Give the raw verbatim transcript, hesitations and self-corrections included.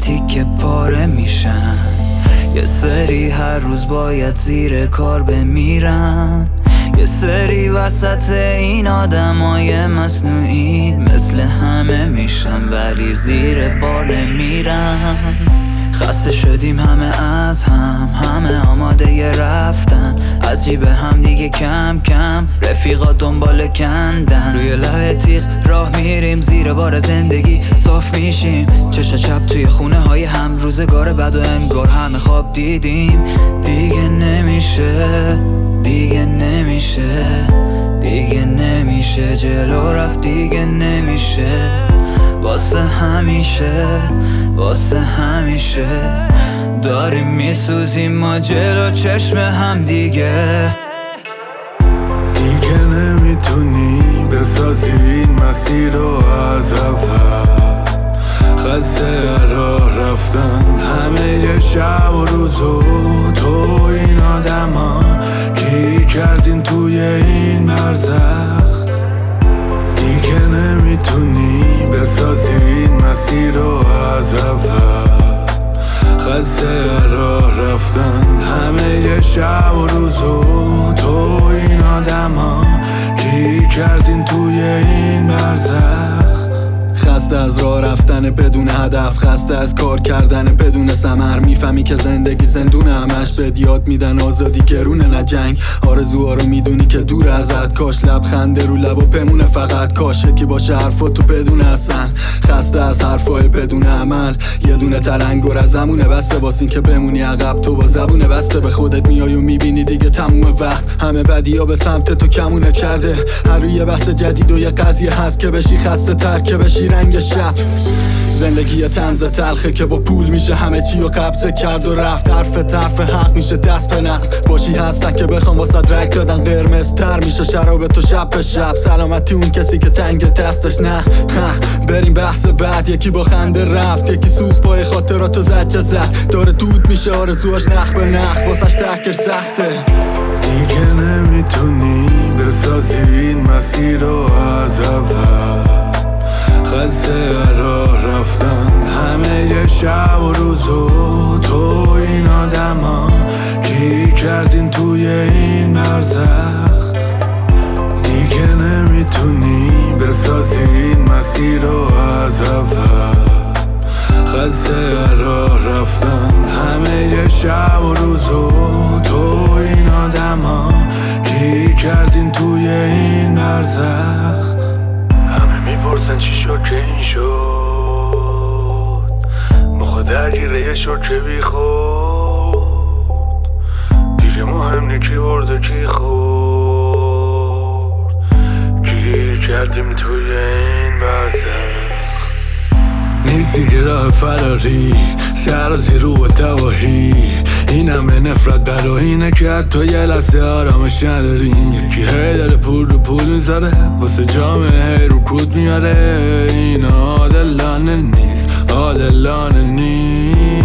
تیکه پاره میشن، یه سری هر روز باید زیر کار بمیرن، یه سری وسط این آدمای مصنوعی مثل همه میشن ولی زیر بار میرن. خسته شدیم همه از هم، همه آماده ی رفتن از جیب هم دیگه کم کم، رفیقا دنبال کندن، روی لبه تیغ راه میریم زیر بار زندگی صاف میشیم، چشا چپ توی خونه های هم، روزگار بد و انگار همه خواب دیدیم. دیگه نمیشه دیگه نمیشه دیگه نمیشه جلو رفت، دیگه نمیشه واسه همیشه واسه همیشه داریم میسوزیم ما جلو چشم هم دیگه. دیگه نمیتونی بسازی این مسیر رو از اول، خسته راه رفتن همه یه شب و روزو تو این آدم ها کی کردین توی این برزخ. دیگه نمیتونی بسازی این مسیر رو از اول، خسته راه رفتن همه یه شب و روزو تو این آدم ها کی کردین توی این برزخ. خسته از راه رفتن بدون هدف، خسته از کار کردن بدون ثمر، میفهمی که زندگی زندونه، همش بهت یاد میدن آزادی گرونه نه جنگ، آرزوها رو میدونی که دور ازت، کاش لبخنده رو لب و بمونه فقط، کاش یکی باشه حرفات تو بدون اصلا. خسته از حرفای بدون عمل، یه دونه تلنگر از زمونه بسته واسین که بمونی عقب، تو با زبونه بسته به خودت میای و میبینی دیگه تموم وقت، همه بدی ها به سمت تو کمونه کرده، هر روی یه بحث جدید و یه قضیه هست که بشی خسته تر که بشی رنگ شب. زندگی یه طنز تلخه که با پول میشه همه چی رو قبضه کرد و رفت، حرف طرف حق میشه دست به نقل، باشی هستن که بخوام واسه رک دادن قرمز تر میشه شراب تو شب به شب، سلامتی اون کسی که تنگ دستش نه. بریم بحث بعد، یکی با خنده رفت، یکی سوخت پای خاطراتو زجه زد، داره دود میشه آرزوهاش نخ به نخ، واسش ترکش سخته. دیگه نمیتونی بسازی این مسیر رو از اول، خسته راه رفتن همه یه شب و روزو تو این آدم ها کی کردین توی این برزخ. دیگه نمیتونی بسازی این مسیر رو از اول، خسته راه رفتن همه یه شب و روزو تو این آدم ها کی کردین توی این برزخ. میپرسن چی شد که این شد، مخوا درگیره یه شد که بی خود، دیگه مهم نی کی برده کی خورد، گیر کردیم توی این برزخ. نیستی که راه فراری سرازی رو و تواهی، این همه نفرت برای اینه که حتی یه لحظه آرامش نداریم، یکی هی داره پول رو پول میذاره واسه جامعه هی رو کود میاره، این عادلانه نیست عادلانه نیست.